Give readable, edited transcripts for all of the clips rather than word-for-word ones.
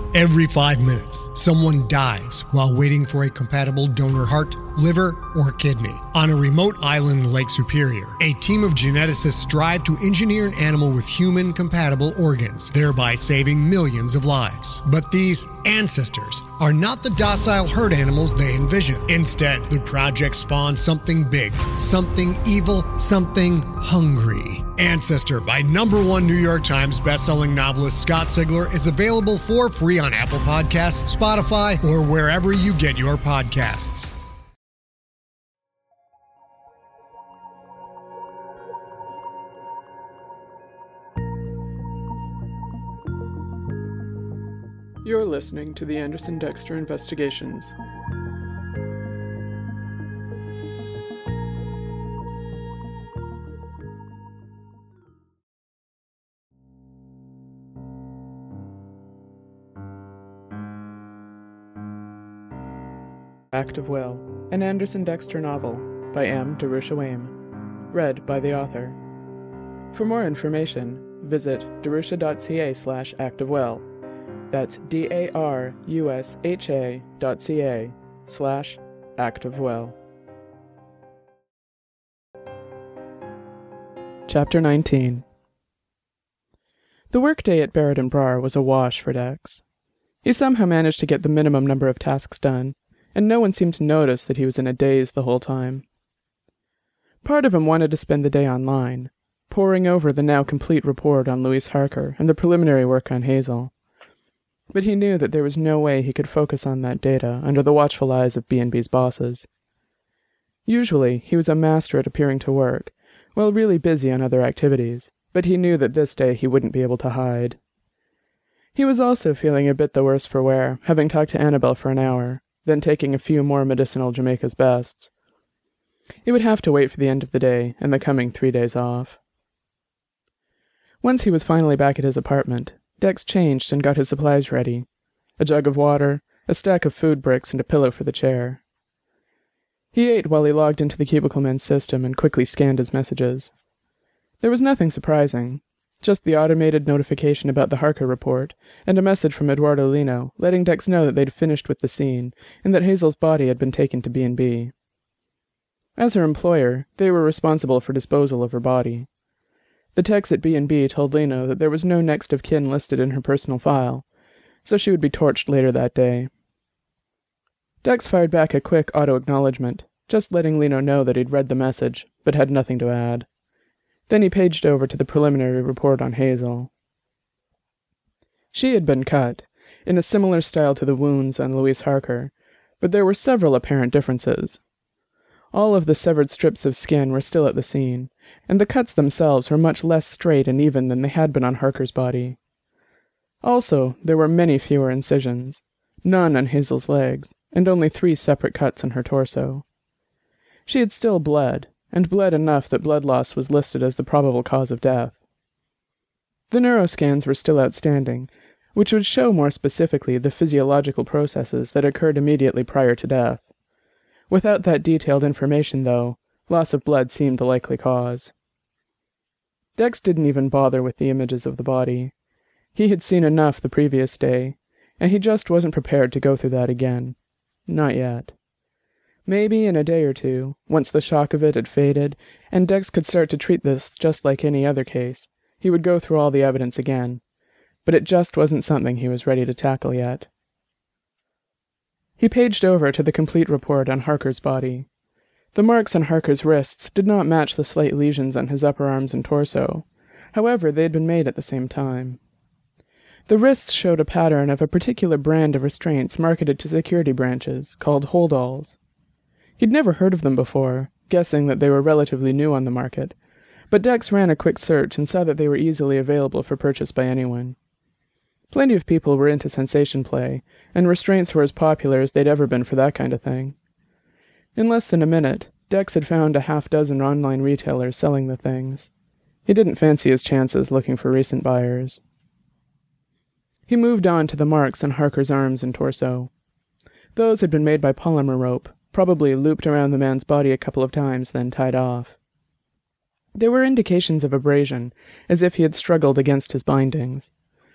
Every 5 minutes, someone dies while waiting for a compatible donor heart, liver, or kidney. On a remote island in Lake Superior, a team of geneticists strive to engineer an animal with human-compatible organs, thereby saving millions of lives. But these ancestors are not the docile herd animals they envision. Instead, the project spawns something big, something evil, something hungry. Ancestor by #1 New York Times bestselling novelist Scott Sigler is available for free on Apple Podcasts, Spotify, or wherever you get your podcasts. You're listening to the Anderson Dexter Investigations. Act of Will, an Anderson Dexter novel by M. Darusha Waim, read by the author. For more information, visit darusha.ca/actofwill. That's darusha.ca/actofwill. Chapter 19. The workday at Barrett and Brar was a wash for Dex. He somehow managed to get the minimum number of tasks done, and no one seemed to notice that he was in a daze the whole time. Part of him wanted to spend the day online, poring over the now complete report on Louise Harker and the preliminary work on Hazel. But he knew that there was no way he could focus on that data under the watchful eyes of B&B's bosses. Usually, he was a master at appearing to work, while really busy on other activities, but he knew that this day he wouldn't be able to hide. He was also feeling a bit the worse for wear, having talked to Annabelle for an hour, then taking a few more medicinal Jamaica's Bests. He would have to wait for the end of the day and the coming 3 days off. Once he was finally back at his apartment, Dex changed and got his supplies ready. A jug of water, a stack of food bricks, and a pillow for the chair. He ate while he logged into the Cubicleman's system and quickly scanned his messages. There was nothing surprising, just the automated notification about the Harker report, and a message from Eduardo Lino letting Dex know that they'd finished with the scene, and that Hazel's body had been taken to B&B. As her employer, they were responsible for disposal of her body. The techs at B&B told Lino that there was no next of kin listed in her personal file, so she would be torched later that day. Dex fired back a quick auto-acknowledgement, just letting Lino know that he'd read the message, but had nothing to add. Then he paged over to the preliminary report on Hazel. She had been cut, in a similar style to the wounds on Louise Harker, but there were several apparent differences. All of the severed strips of skin were still at the scene, and the cuts themselves were much less straight and even than they had been on Harker's body. Also, there were many fewer incisions, none on Hazel's legs, and only 3 separate cuts on her torso. She had still bled, and bled enough that blood loss was listed as the probable cause of death. The neuroscans were still outstanding, which would show more specifically the physiological processes that occurred immediately prior to death. Without that detailed information, though, loss of blood seemed the likely cause. Dex didn't even bother with the images of the body. He had seen enough the previous day, and he just wasn't prepared to go through that again. Not yet. Maybe in a day or two, once the shock of it had faded, and Dex could start to treat this just like any other case, he would go through all the evidence again. But it just wasn't something he was ready to tackle yet. He paged over to the complete report on Harker's body. The marks on Harker's wrists did not match the slight lesions on his upper arms and torso. However, they had been made at the same time. The wrists showed a pattern of a particular brand of restraints marketed to security branches, called holdalls. He'd never heard of them before, guessing that they were relatively new on the market, but Dex ran a quick search and saw that they were easily available for purchase by anyone. Plenty of people were into sensation play, and restraints were as popular as they'd ever been for that kind of thing. In less than a minute, Dex had found a half-dozen online retailers selling the things. He didn't fancy his chances looking for recent buyers. He moved on to the marks on Harker's arms and torso. Those had been made by polymer rope, probably looped around the man's body a couple of times, then tied off. There were indications of abrasion, as if he had struggled against his bindings.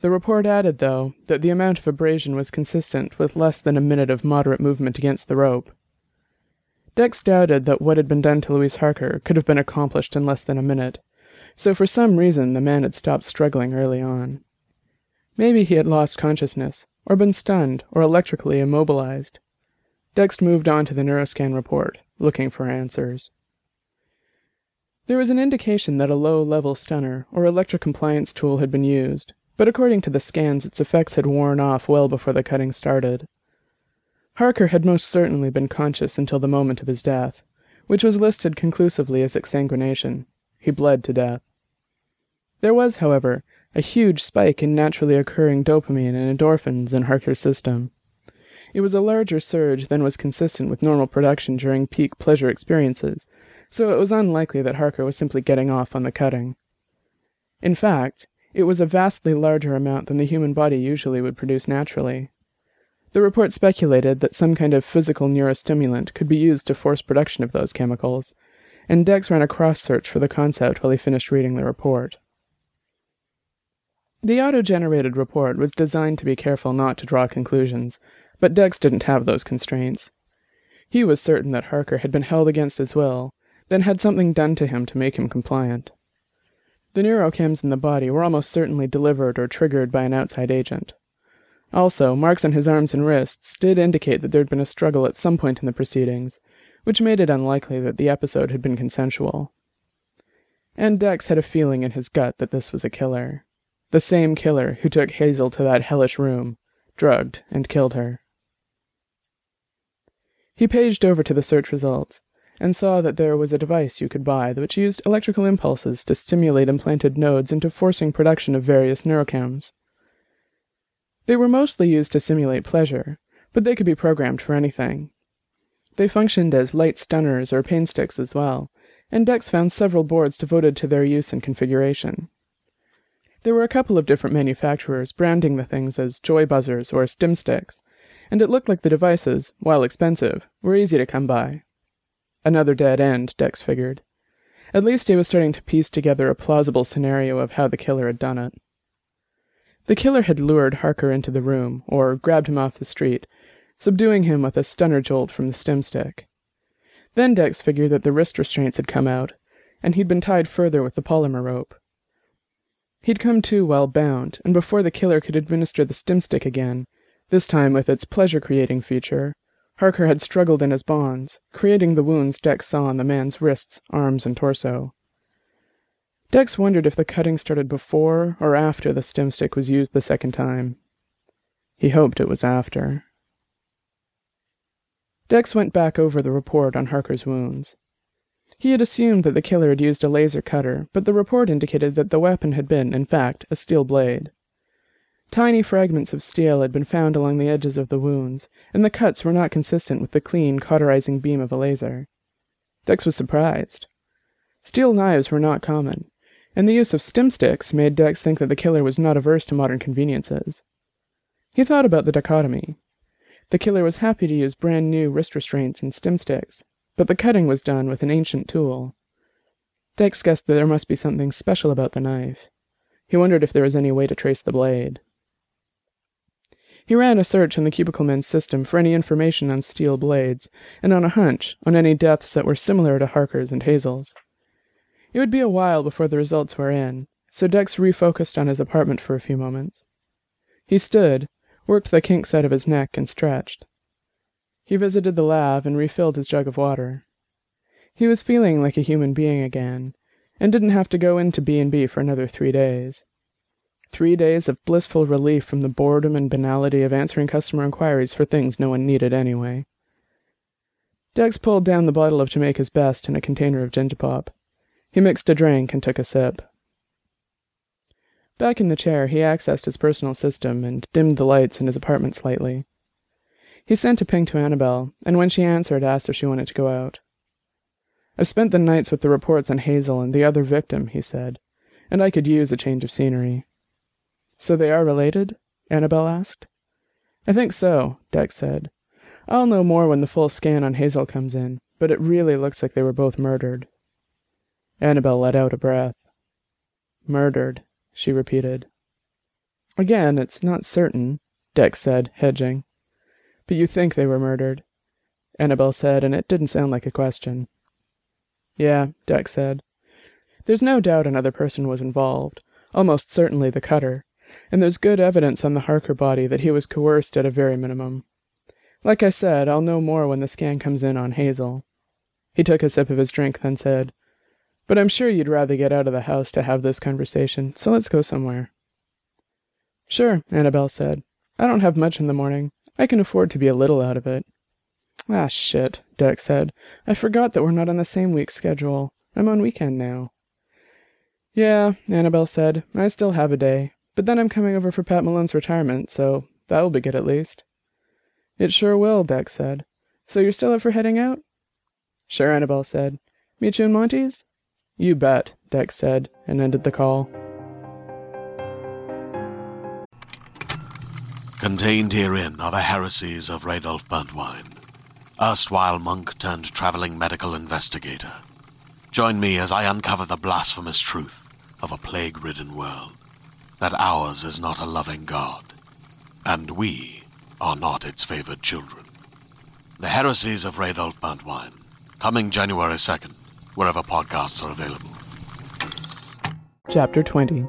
The report added, though, that the amount of abrasion was consistent with less than a minute of moderate movement against the rope. Dex doubted that what had been done to Louise Harker could have been accomplished in less than a minute, so for some reason the man had stopped struggling early on. Maybe he had lost consciousness, or been stunned, or electrically immobilized. Dex moved on to the Neuroscan report, looking for answers. There was an indication that a low-level stunner or electrocompliance tool had been used, but according to the scans its effects had worn off well before the cutting started. Harker had most certainly been conscious until the moment of his death, which was listed conclusively as exsanguination. He bled to death. There was, however, a huge spike in naturally occurring dopamine and endorphins in Harker's system. It was a larger surge than was consistent with normal production during peak pleasure experiences, so it was unlikely that Harker was simply getting off on the cutting. In fact, it was a vastly larger amount than the human body usually would produce naturally. The report speculated that some kind of physical neurostimulant could be used to force production of those chemicals, and Dex ran a cross-search for the concept while he finished reading the report. The auto-generated report was designed to be careful not to draw conclusions, but Dex didn't have those constraints. He was certain that Harker had been held against his will, then had something done to him to make him compliant. The neurochems in the body were almost certainly delivered or triggered by an outside agent. Also, marks on his arms and wrists did indicate that there had been a struggle at some point in the proceedings, which made it unlikely that the episode had been consensual. And Dex had a feeling in his gut that this was a killer. The same killer who took Hazel to that hellish room, drugged, and killed her. He paged over to the search results, and saw that there was a device you could buy which used electrical impulses to stimulate implanted nodes into forcing production of various neurochems. They were mostly used to simulate pleasure, but they could be programmed for anything. They functioned as light stunners or pain sticks as well, and Dex found several boards devoted to their use and configuration. There were a couple of different manufacturers branding the things as joy buzzers or stim sticks, and it looked like the devices, while expensive, were easy to come by. Another dead end, Dex figured. At least he was starting to piece together a plausible scenario of how the killer had done it. The killer had lured Harker into the room, or grabbed him off the street, subduing him with a stunner jolt from the stim stick. Then Dex figured that the wrist restraints had come out, and he'd been tied further with the polymer rope. He'd come to while bound, and before the killer could administer the stim stick again, this time with its pleasure-creating feature, Harker had struggled in his bonds, creating the wounds Dex saw on the man's wrists, arms, and torso. Dex wondered if the cutting started before or after the stim stick was used the second time. He hoped it was after. Dex went back over the report on Harker's wounds. He had assumed that the killer had used a laser cutter, but the report indicated that the weapon had been, in fact, a steel blade. Tiny fragments of steel had been found along the edges of the wounds, and the cuts were not consistent with the clean, cauterizing beam of a laser. Dex was surprised. Steel knives were not common, and the use of stim sticks made Dex think that the killer was not averse to modern conveniences. He thought about the dichotomy. The killer was happy to use brand-new wrist restraints and stim sticks, but the cutting was done with an ancient tool. Dex guessed that there must be something special about the knife. He wondered if there was any way to trace the blade. He ran a search on the Cubicle Men's system for any information on steel blades, and on a hunch, on any deaths that were similar to Harker's and Hazel's. It would be a while before the results were in, so Dex refocused on his apartment for a few moments. He stood, worked the kinks out of his neck, and stretched. He visited the lab and refilled his jug of water. He was feeling like a human being again, and didn't have to go into B&B for another 3 days. 3 days of blissful relief from the boredom and banality of answering customer inquiries for things no one needed anyway. Dex pulled down the bottle of Jamaica's Best and a container of Gingipop. He mixed a drink and took a sip. Back in the chair, he accessed his personal system and dimmed the lights in his apartment slightly. He sent a ping to Annabelle, and when she answered, asked if she wanted to go out. "I've spent the nights with the reports on Hazel and the other victim," he said, "and I could use a change of scenery." "So they are related?" Annabelle asked. "I think so," Dex said. "I'll know more when the full scan on Hazel comes in, but it really looks like they were both murdered." Annabelle let out a breath. "Murdered," she repeated. Again, it's not certain, Dex said, hedging. But you think they were murdered, Annabelle said, and it didn't sound like a question. Yeah, Dex said. There's no doubt another person was involved, almost certainly the cutter, and there's good evidence on the Harker body that he was coerced at a very minimum. Like I said, I'll know more when the scan comes in on Hazel. He took a sip of his drink, then said, But I'm sure you'd rather get out of the house to have this conversation, so let's go somewhere. Sure, Annabelle said. I don't have much in the morning. I can afford to be a little out of it. Ah, shit, Dex said. I forgot that we're not on the same week schedule. I'm on weekend now. Yeah, Annabelle said. I still have a day. But then I'm coming over for Pat Malone's retirement, so that'll be good at least. It sure will, Dex said. So you're still up for heading out? Sure, Annabelle said. Meet you in Monty's? You bet, Dex said, and ended the call. Contained herein are the heresies of Radolf Burntwine, erstwhile monk turned traveling medical investigator. Join me as I uncover the blasphemous truth of a plague-ridden world, that ours is not a loving God, and we are not its favored children. The heresies of Radolf Burntwine, coming January 2nd, wherever podcasts are available. Chapter 20.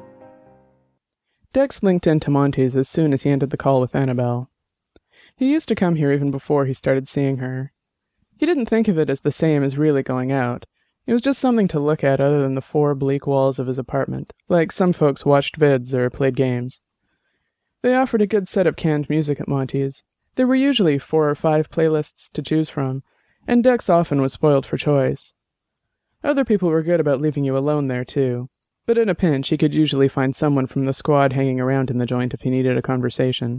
Dex linked into Monty's as soon as he ended the call with Annabelle. He used to come here even before he started seeing her. He didn't think of it as the same as really going out. It was just something to look at other than the 4 bleak walls of his apartment, like some folks watched vids or played games. They offered a good set of canned music at Monty's. There were usually 4 or 5 playlists to choose from, and Dex often was spoiled for choice. Other people were good about leaving you alone there, too. But in a pinch, he could usually find someone from the squad hanging around in the joint if he needed a conversation.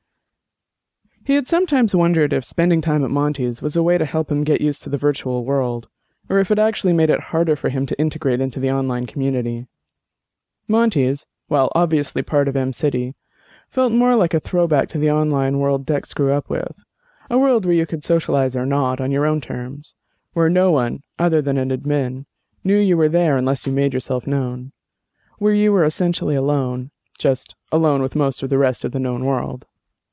He had sometimes wondered if spending time at Monty's was a way to help him get used to the virtual world, or if it actually made it harder for him to integrate into the online community. Monty's, while obviously part of M-City, felt more like a throwback to the online world Dex grew up with, a world where you could socialize or not on your own terms, where no one, other than an admin, knew you were there unless you made yourself known, where you were essentially alone, just alone with most of the rest of the known world.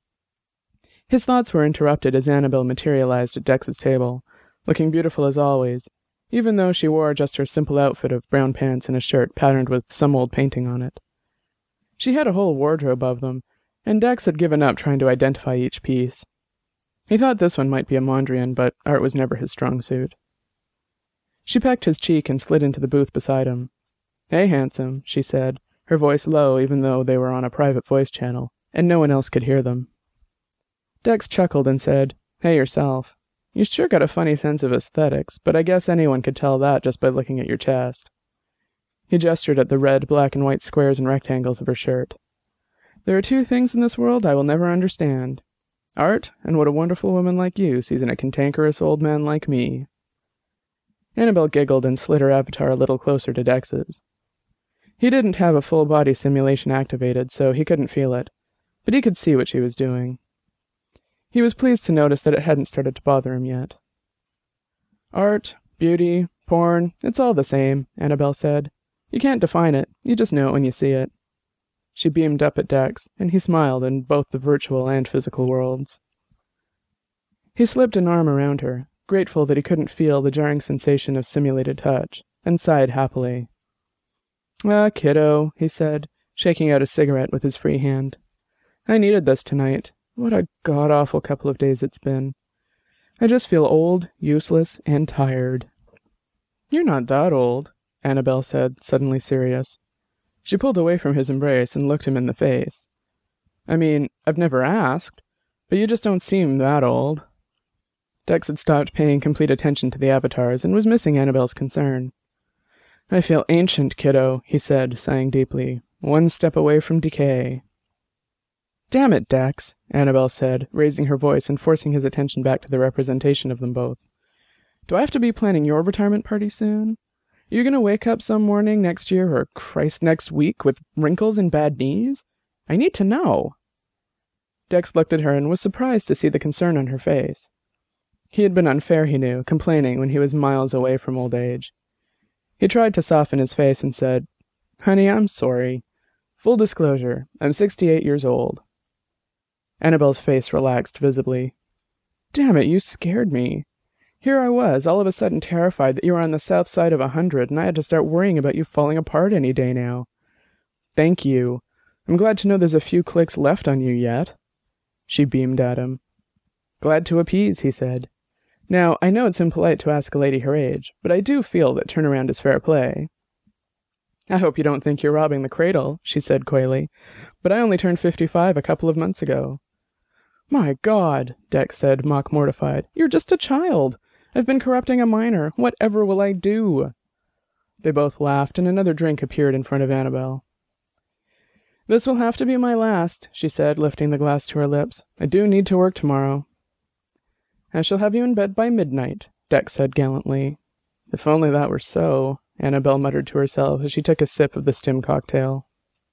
His thoughts were interrupted as Annabelle materialized at Dex's table, looking beautiful as always, even though she wore just her simple outfit of brown pants and a shirt patterned with some old painting on it. She had a whole wardrobe of them, and Dex had given up trying to identify each piece. He thought this one might be a Mondrian, but art was never his strong suit. She pecked his cheek and slid into the booth beside him. Hey, handsome, she said, her voice low even though they were on a private voice channel, and no one else could hear them. Dex chuckled and said, Hey yourself. You sure got a funny sense of aesthetics, but I guess anyone could tell that just by looking at your chest. He gestured at the red, black, and white squares and rectangles of her shirt. There are 2 things in this world I will never understand. Art, and what a wonderful woman like you sees in a cantankerous old man like me. Annabelle giggled and slid her avatar a little closer to Dex's. He didn't have a full-body simulation activated, so he couldn't feel it, but he could see what she was doing. He was pleased to notice that it hadn't started to bother him yet. Art, beauty, porn, it's all the same, Annabelle said. You can't define it, you just know it when you see it. She beamed up at Dex, and he smiled in both the virtual and physical worlds. He slipped an arm around her, grateful that he couldn't feel the jarring sensation of simulated touch, and sighed happily. Ah, kiddo, he said, shaking out a cigarette with his free hand. I needed this tonight. What a god-awful couple of days it's been. I just feel old, useless, and tired. You're not that old, Annabelle said, suddenly serious. She pulled away from his embrace and looked him in the face. I mean, I've never asked, but you just don't seem that old. Dex had stopped paying complete attention to the avatars and was missing Annabelle's concern. I feel ancient, kiddo, he said, sighing deeply. 1 step away from decay. Damn it, Dex, Annabelle said, raising her voice and forcing his attention back to the representation of them both. Do I have to be planning your retirement party soon? Are you going to wake up some morning next year or Christ next week with wrinkles and bad knees? I need to know. Dex looked at her and was surprised to see the concern on her face. He had been unfair, he knew, complaining when he was miles away from old age. He tried to soften his face and said, Honey, I'm sorry. Full disclosure, I'm 68 years old. Annabelle's face relaxed visibly. Damn it, you scared me. Here I was, all of a sudden terrified that you were on the south side of 100, and I had to start worrying about you falling apart any day now. Thank you. I'm glad to know there's a few clicks left on you yet. She beamed at him. Glad to appease, he said. Now, I know it's impolite to ask a lady her age, but I do feel that turnaround is fair play. I hope you don't think you're robbing the cradle, she said coyly, but I only turned 55 a couple of months ago. My God, Dex said, mock-mortified. You're just a child. I've been corrupting a minor. Whatever will I do? They both laughed, and another drink appeared in front of Annabelle. This will have to be my last, she said, lifting the glass to her lips. I do need to work tomorrow. I shall have you in bed by midnight, Dex said gallantly. If only that were so, Annabelle muttered to herself as she took a sip of the stim cocktail.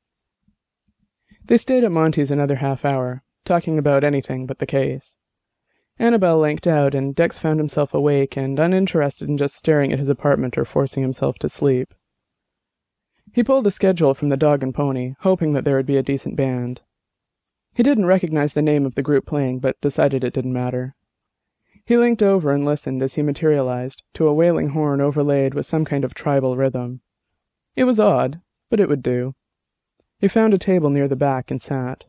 They stayed at Monty's another half hour, talking about anything but the case. Annabelle lanked out, and Dex found himself awake and uninterested in just staring at his apartment or forcing himself to sleep. He pulled a schedule from the Dog and Pony, hoping that there would be a decent band. He didn't recognize the name of the group playing, but decided it didn't matter. He linked over and listened as he materialized to a wailing horn overlaid with some kind of tribal rhythm. It was odd, but it would do. He found a table near the back and sat.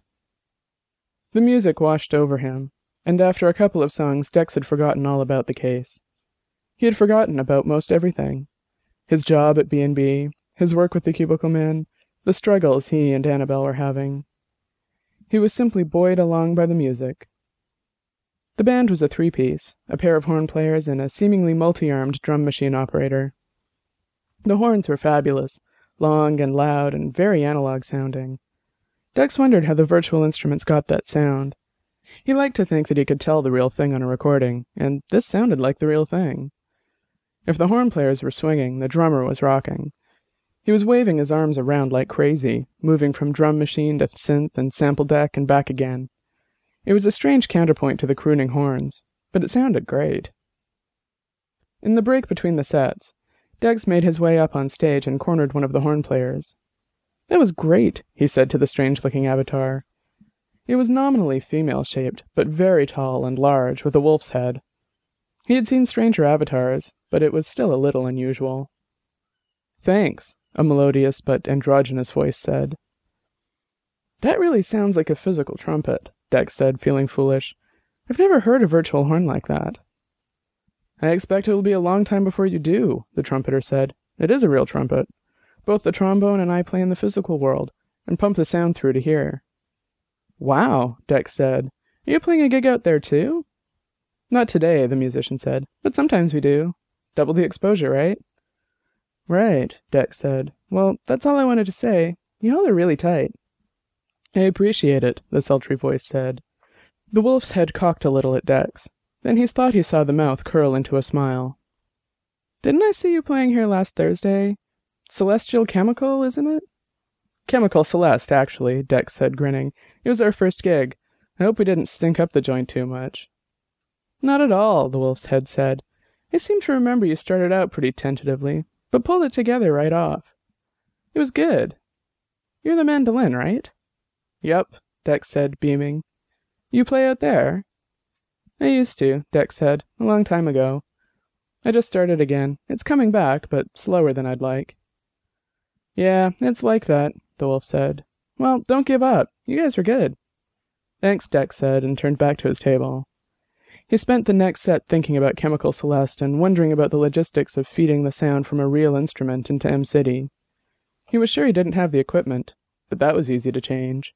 The music washed over him, and after a couple of songs Dex had forgotten all about the case. He had forgotten about most everything. His job at B&B, his work with the Cubicle Men, the struggles he and Annabelle were having. He was simply buoyed along by the music. The band was a three-piece, a pair of horn players and a seemingly multi-armed drum machine operator. The horns were fabulous, long and loud and very analog-sounding. Dex wondered how the virtual instruments got that sound. He liked to think that he could tell the real thing on a recording, and this sounded like the real thing. If the horn players were swinging, the drummer was rocking. He was waving his arms around like crazy, moving from drum machine to synth and sample deck and back again. It was a strange counterpoint to the crooning horns, but it sounded great. In the break between the sets, Dex made his way up on stage and cornered one of the horn players. That was great, he said to the strange-looking avatar. It was nominally female-shaped, but very tall and large, with a wolf's head. He had seen stranger avatars, but it was still a little unusual. Thanks, a melodious but androgynous voice said. That really sounds like a physical trumpet, Dex said, feeling foolish. I've never heard a virtual horn like that. I expect it will be a long time before you do, the trumpeter said. It is a real trumpet. Both the trombone and I play in the physical world, and pump the sound through to here. Wow, Dex said. Are you playing a gig out there too? Not today, the musician said, but sometimes we do. Double the exposure, right? Right, Dex said. Well, that's all I wanted to say. You all are really tight. I appreciate it, the sultry voice said. The wolf's head cocked a little at Dex. Then he thought he saw the mouth curl into a smile. Didn't I see you playing here last Thursday? Celestial Chemical, isn't it? Chemical Celeste, actually, Dex said, grinning. It was our first gig. I hope we didn't stink up the joint too much. Not at all, the wolf's head said. I seem to remember you started out pretty tentatively, but pulled it together right off. It was good. You're the mandolin, right? Yup, Dex said, beaming. You play out there? I used to, Dex said, a long time ago. I just started again. It's coming back, but slower than I'd like. Yeah, it's like that, the wolf said. Well, don't give up. You guys were good. Thanks, Dex said, and turned back to his table. He spent the next set thinking about Chemical Celeste and wondering about the logistics of feeding the sound from a real instrument into M-City. He was sure he didn't have the equipment, but that was easy to change.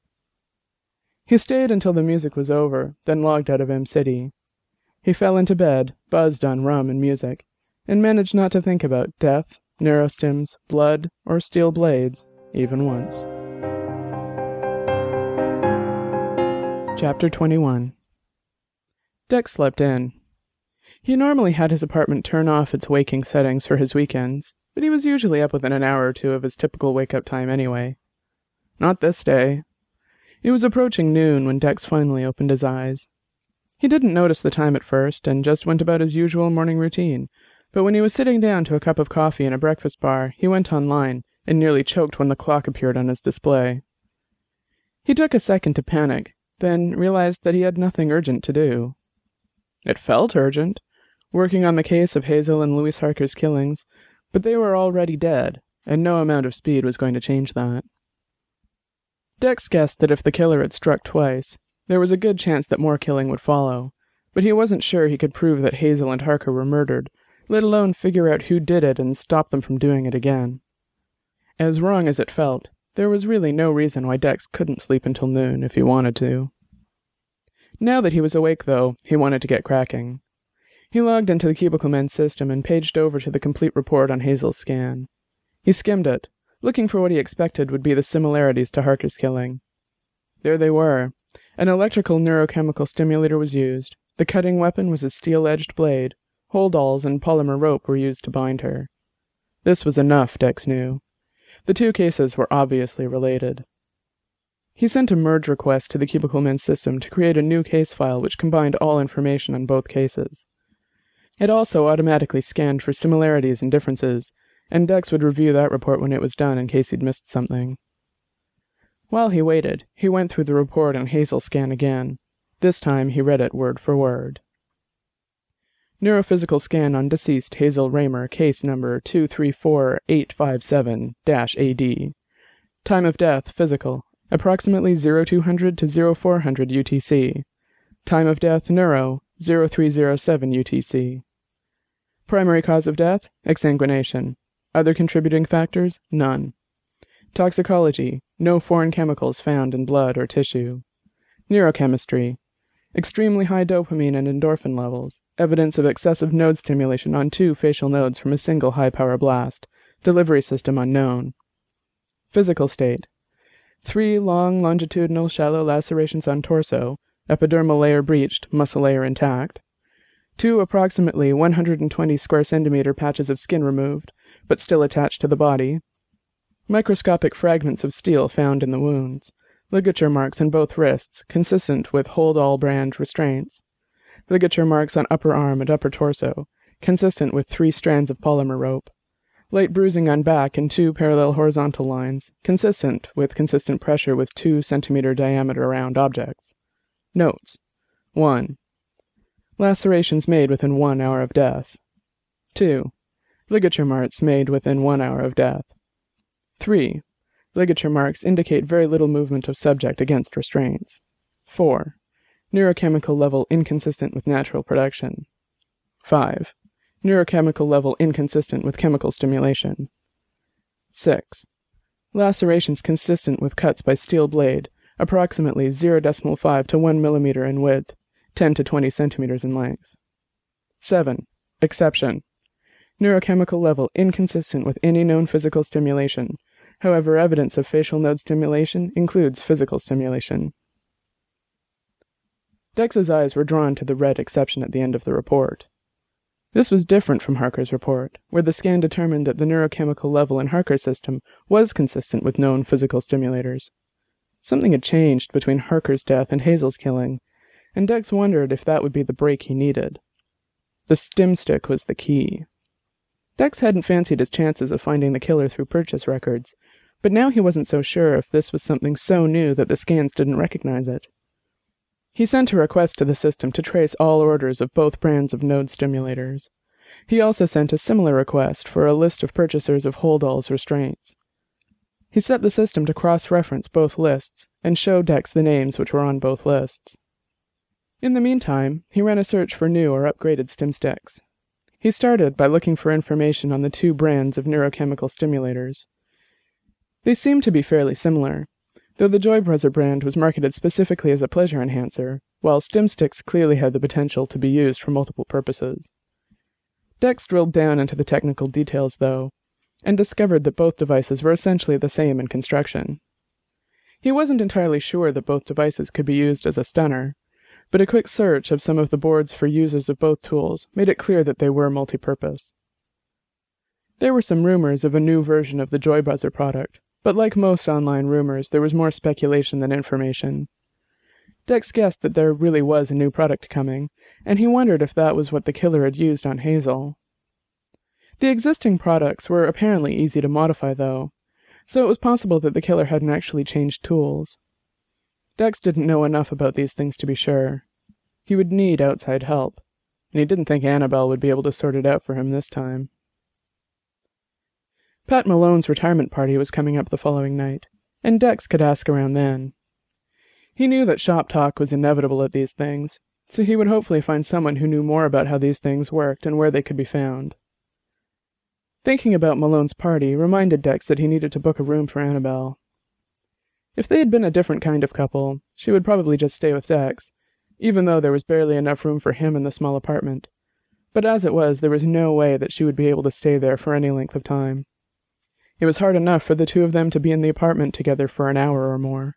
He stayed until the music was over, then logged out of M-City. He fell into bed, buzzed on rum and music, and managed not to think about death, neurostims, blood, or steel blades, even once. Chapter 21. Dex slept in. He normally had his apartment turn off its waking settings for his weekends, but he was usually up within an hour or two of his typical wake-up time anyway. Not this day. It was approaching noon when Dex finally opened his eyes. He didn't notice the time at first, and just went about his usual morning routine, but when he was sitting down to a cup of coffee in a breakfast bar, he went online, and nearly choked when the clock appeared on his display. He took a second to panic, then realized that he had nothing urgent to do. It felt urgent, working on the case of Hazel and Louise Harker's killings, but they were already dead, and no amount of speed was going to change that. Dex guessed that if the killer had struck twice, there was a good chance that more killing would follow, but he wasn't sure he could prove that Hazel and Harker were murdered, let alone figure out who did it and stop them from doing it again. As wrong as it felt, there was really no reason why Dex couldn't sleep until noon if he wanted to. Now that he was awake, though, he wanted to get cracking. He logged into the Cubicle Men's system and paged over to the complete report on Hazel's scan. He skimmed it, looking for what he expected would be the similarities to Harker's killing. There they were. An electrical neurochemical stimulator was used. The cutting weapon was a steel-edged blade. Holdalls and polymer rope were used to bind her. This was enough, Dex knew. The two cases were obviously related. He sent a merge request to the Cubicle Men's system to create a new case file which combined all information on both cases. It also automatically scanned for similarities and differences, and Dex would review that report when it was done in case he'd missed something. While he waited, he went through the report on Hazel's scan again. This time he read it word for word. Neurophysical scan on deceased Hazel Raymer, case number 234857-AD. Time of death, physical, approximately 0200 to 0400 UTC. Time of death, neuro, 0307 UTC. Primary cause of death, exsanguination. Other contributing factors, none. Toxicology, no foreign chemicals found in blood or tissue. Neurochemistry, extremely high dopamine and endorphin levels, evidence of excessive node stimulation on 2 facial nodes from a single high-power blast, delivery system unknown. Physical state, 3 long longitudinal shallow lacerations on torso, epidermal layer breached, muscle layer intact. 2 approximately 120 square centimeter patches of skin removed, but still attached to the body. Microscopic fragments of steel found in the wounds. Ligature marks on both wrists, consistent with Hold-All brand restraints. Ligature marks on upper arm and upper torso, consistent with 3 strands of polymer rope. Light bruising on back and 2 parallel horizontal lines, consistent with consistent pressure with 2 centimeter diameter round objects. Notes. 1. Lacerations made within 1 hour of death. 2. Ligature marks made within 1 hour of death. 3. Ligature marks indicate very little movement of subject against restraints. 4. Neurochemical level inconsistent with natural production. 5. Neurochemical level inconsistent with chemical stimulation. 6. Lacerations consistent with cuts by steel blade, approximately 0.5 to 1 millimeter in width, 10 to 20 centimeters in length. 7. Exception. Neurochemical level inconsistent with any known physical stimulation. However, evidence of facial node stimulation includes physical stimulation. Dex's eyes were drawn to the red exception at the end of the report. This was different from Harker's report, where the scan determined that the neurochemical level in Harker's system was consistent with known physical stimulators. Something had changed between Harker's death and Hazel's killing, and Dex wondered if that would be the break he needed. The stim stick was the key. Dex hadn't fancied his chances of finding the killer through purchase records, but now he wasn't so sure if this was something so new that the scans didn't recognize it. He sent a request to the system to trace all orders of both brands of node stimulators. He also sent a similar request for a list of purchasers of Hold-All's restraints. He set the system to cross-reference both lists and show Dex the names which were on both lists. In the meantime, he ran a search for new or upgraded stim sticks. He started by looking for information on the 2 brands of neurochemical stimulators. They seemed to be fairly similar, though the Joybrother brand was marketed specifically as a pleasure enhancer, while stim sticks clearly had the potential to be used for multiple purposes. Dex drilled down into the technical details, though, and discovered that both devices were essentially the same in construction. He wasn't entirely sure that both devices could be used as a stunner, but a quick search of some of the boards for users of both tools made it clear that they were multi-purpose. There were some rumors of a new version of the Joybrother product, but like most online rumors, there was more speculation than information. Dex guessed that there really was a new product coming, and he wondered if that was what the killer had used on Hazel. The existing products were apparently easy to modify, though, so it was possible that the killer hadn't actually changed tools. Dex didn't know enough about these things to be sure. He would need outside help, and he didn't think Annabelle would be able to sort it out for him this time. Pat Malone's retirement party was coming up the following night, and Dex could ask around then. He knew that shop talk was inevitable at these things, so he would hopefully find someone who knew more about how these things worked and where they could be found. Thinking about Malone's party reminded Dex that he needed to book a room for Annabelle. If they had been a different kind of couple, she would probably just stay with Dex, even though there was barely enough room for him in the small apartment. But as it was, there was no way that she would be able to stay there for any length of time. It was hard enough for the two of them to be in the apartment together for an hour or more.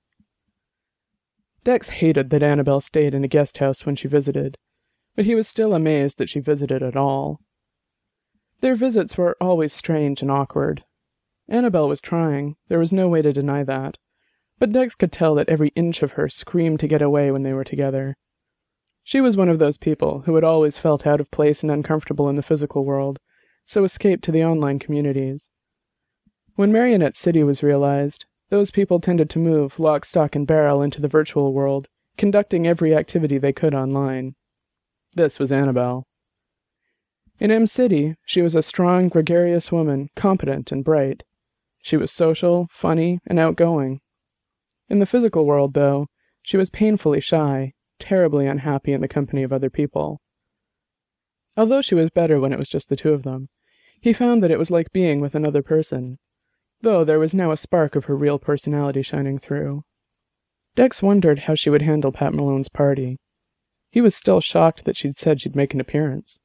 Dex hated that Annabelle stayed in a guest house when she visited, but he was still amazed that she visited at all. Their visits were always strange and awkward. Annabelle was trying, there was no way to deny that, but Dex could tell that every inch of her screamed to get away when they were together. She was one of those people who had always felt out of place and uncomfortable in the physical world, so escaped to the online communities. When Marionette City was realized, those people tended to move lock, stock, and barrel into the virtual world, conducting every activity they could online. This was Annabelle. In M-City, she was a strong, gregarious woman, competent and bright. She was social, funny, and outgoing. In the physical world, though, she was painfully shy, terribly unhappy in the company of other people. Although she was better when it was just the two of them, he found that it was like being with another person, though there was now a spark of her real personality shining through. Dex wondered how she would handle Pat Malone's party. He was still shocked that she'd said she'd make an appearance.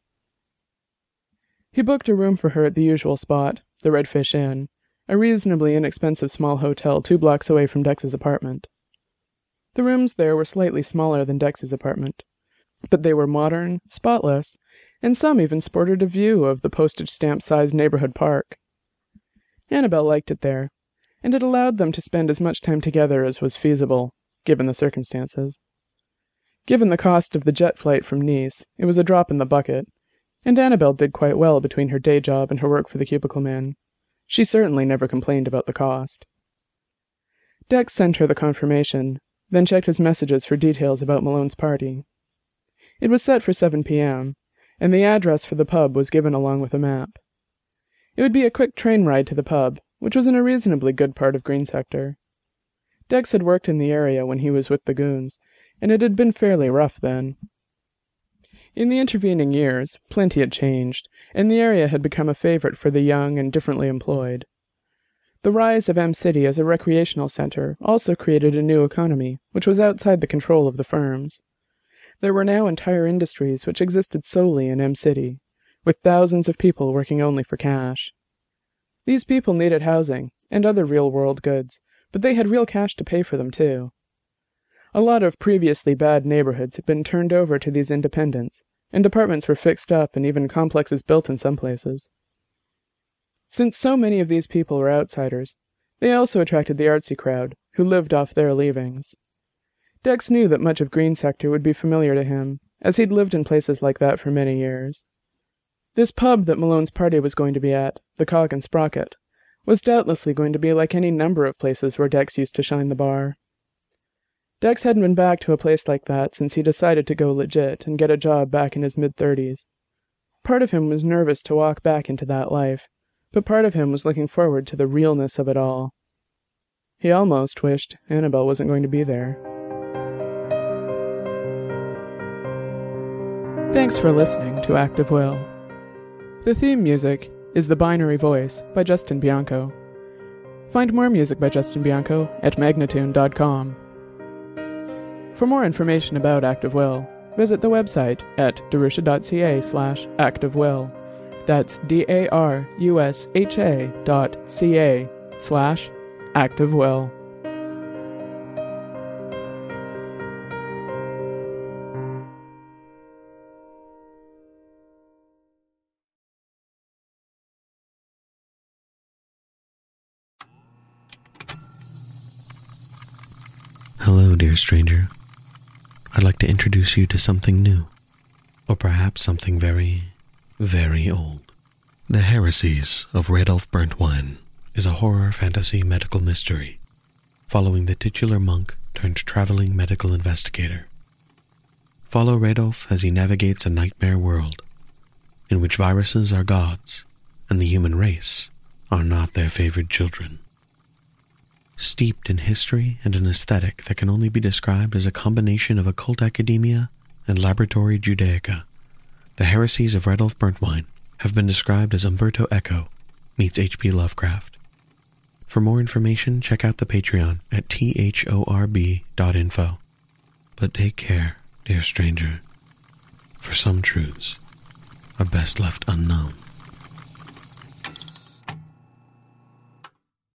He booked a room for her at the usual spot, the Redfish Inn, a reasonably inexpensive small hotel 2 blocks away from Dex's apartment. The rooms there were slightly smaller than Dex's apartment, but they were modern, spotless, and some even sported a view of the postage-stamp-sized neighborhood park. Annabelle liked it there, and it allowed them to spend as much time together as was feasible, given the circumstances. Given the cost of the jet flight from Nice, it was a drop in the bucket, and Annabelle did quite well between her day job and her work for the Cubicle Man. She certainly never complained about the cost. Dex sent her the confirmation, then checked his messages for details about Malone's party. It was set for 7 p.m., and the address for the pub was given along with a map. It would be a quick train ride to the pub, which was in a reasonably good part of Green Sector. Dex had worked in the area when he was with the Goons, and it had been fairly rough then. In the intervening years, plenty had changed, and the area had become a favorite for the young and differently employed. The rise of M-City as a recreational center also created a new economy, which was outside the control of the firms. There were now entire industries which existed solely in M-City, with thousands of people working only for cash. These people needed housing and other real-world goods, but they had real cash to pay for them too. A lot of previously bad neighborhoods had been turned over to these independents, and apartments were fixed up and even complexes built in some places. Since so many of these people were outsiders, they also attracted the artsy crowd, who lived off their leavings. Dex knew that much of Green Sector would be familiar to him, as he'd lived in places like that for many years. This pub that Malone's party was going to be at, the Cog and Sprocket, was doubtlessly going to be like any number of places where Dex used to shine the bar. Dex hadn't been back to a place like that since he decided to go legit and get a job back in his mid-30s. Part of him was nervous to walk back into that life, but part of him was looking forward to the realness of it all. He almost wished Annabelle wasn't going to be there. Thanks for listening to Act of Will. The theme music is The Binary Voice by Justin Bianco. Find more music by Justin Bianco at magnatune.com. For more information about Act of Will, visit the website at darusha.ca/actofwill. That's darusha.ca/actofwill. Hello, dear stranger. I'd like to introduce you to something new, or perhaps something very, very old. The Heresies of Radolf Burntwine is a horror fantasy medical mystery following the titular monk turned traveling medical investigator. Follow Radolf as he navigates a nightmare world in which viruses are gods and the human race are not their favored children. Steeped in history and an aesthetic that can only be described as a combination of occult academia and laboratory Judaica, the heresies of Radolf Burntwine have been described as Umberto Eco meets H.P. Lovecraft. For more information, check out the Patreon at thorb.info. But take care, dear stranger, for some truths are best left unknown.